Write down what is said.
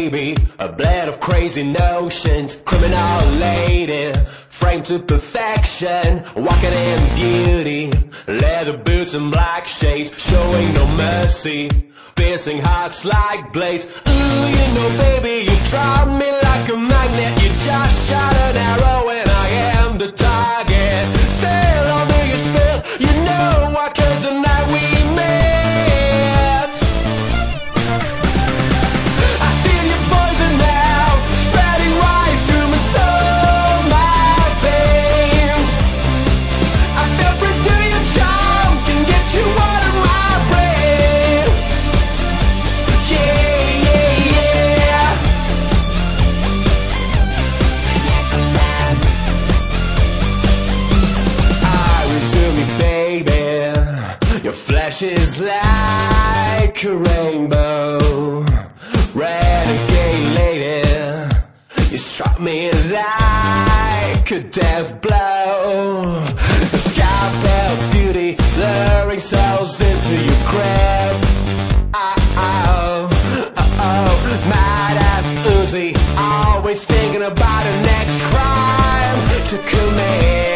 baby, a blend of crazy notions, criminal lady, framed to perfection, walking in beauty, leather boots and black shades, showing no mercy, piercing hearts like blades. Ooh, you know baby, you drive me like a magnet, you just shot an arrow and I am the target. Sail on me, you spill, you know why, 'cause the night we met, I feel your poison now, spreading right through my soul, my veins. I fell prey to your charm, can get you out of my brain. Yeah, yeah, yeah. I resume me, baby. Your flesh is like a rainbow, renegade lady. You struck me like a death blow. The sky felt beauty, luring souls into your crib. Mad at Uzi, always thinking about the next crime to commit.